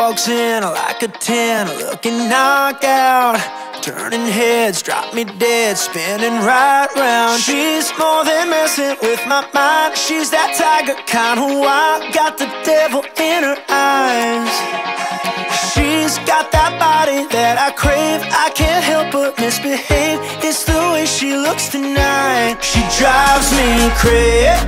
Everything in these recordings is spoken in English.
walks in like a 10, looking knockout, turning heads, drop me dead, spinning right round. She's more than messing with my mind. She's that tiger kind of wild, got the devil in her eyes. She's got that body that I crave, I can't help but misbehave. It's the way she looks tonight. She drives me crazy.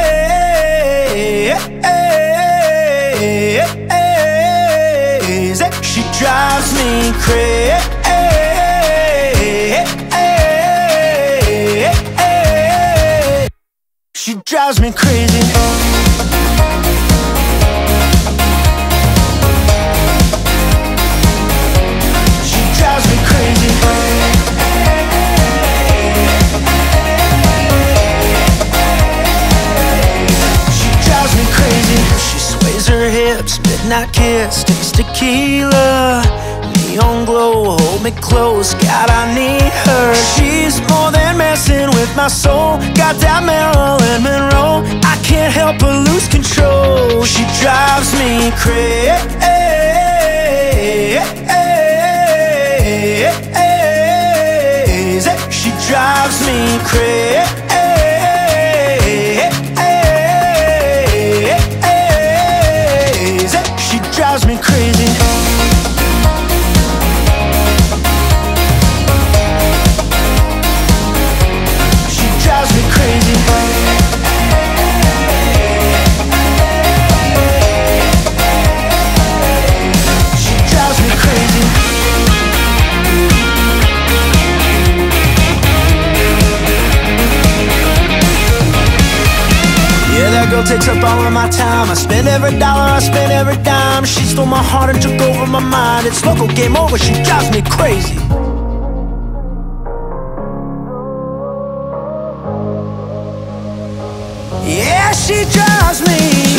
She drives me crazy. She drives me crazy. She drives me crazy. She drives me crazy. She sways her hips, midnight kiss, takes tequila, neon glow, hold me close, God, I need her. She's more than messing with my soul, got that Marilyn Monroe, I can't help but lose control. She drives me crazy. She drives me crazy. She drives me crazy. She drives me crazy. She drives me crazy. Yeah, that girl takes up all of my time. I spend every dollar, I spend every dime. She stole my heart and took over my mind. It's local, game over, she drives me crazy. Yeah, she drives me